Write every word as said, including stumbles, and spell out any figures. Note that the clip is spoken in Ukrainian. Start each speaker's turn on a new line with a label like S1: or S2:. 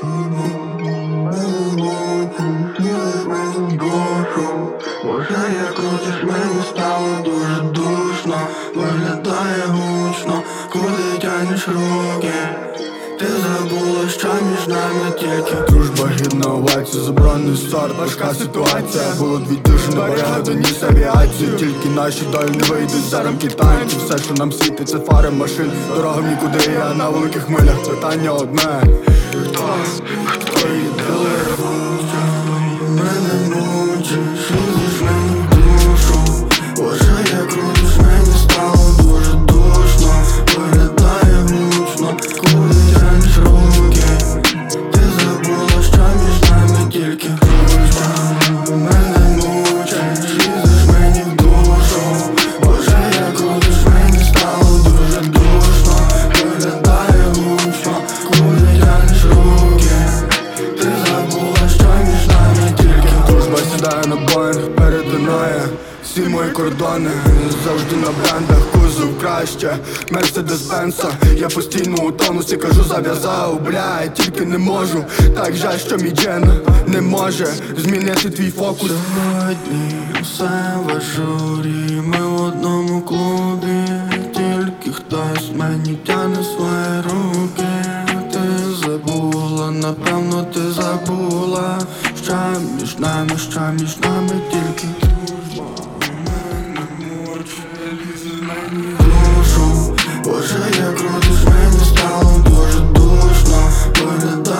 S1: Може, як крутиш, мені стало дуже душно. Виглядає гучно, куди тянеш руки. Ти забула, що між нами тільки
S2: дружба гідна овація, заборонений старт, важка ситуація. Було дві тишини, варяга доніс авіацію. Тільки наші долі не вийдуть за рамки танців. Все, що нам світить, це фари машин. Дорога в нікуди, я на великих милях. Питання одне: хто, хто її дилер?
S1: Мене мучиш, лізеш мені в душу. Боже, як крутиш, мені стало дуже душно. Виглядає гучно, куди тянеш руки. Ти забула, що між нами тільки дружба. Мене мучиш, лізеш мені в душу. Боже, як крутиш, мені стало дуже душно. Виглядає гучно, куди тянеш руки. Ти забула, що між нами тільки
S2: дружба сідає на Боїнг, перетинає всі мої кордони. Завжди на брендах, кузов краще Мерседес-Бенса. Я постійно у тонусі, кажу зав'язав, бля, я тільки не можу. Так жаль, що мій джен не може змінити твій фокус.
S1: Сьогодні все в ажурі, ми в одному клубі. Тільки хтось мені тяне свої руки. Ти забула, напевно ти забула, що між нами, що між нами тільки дружба. Мене мучить, лізе мені в душу. Боже, як крутиш, мені стало дуже душно. Виглядає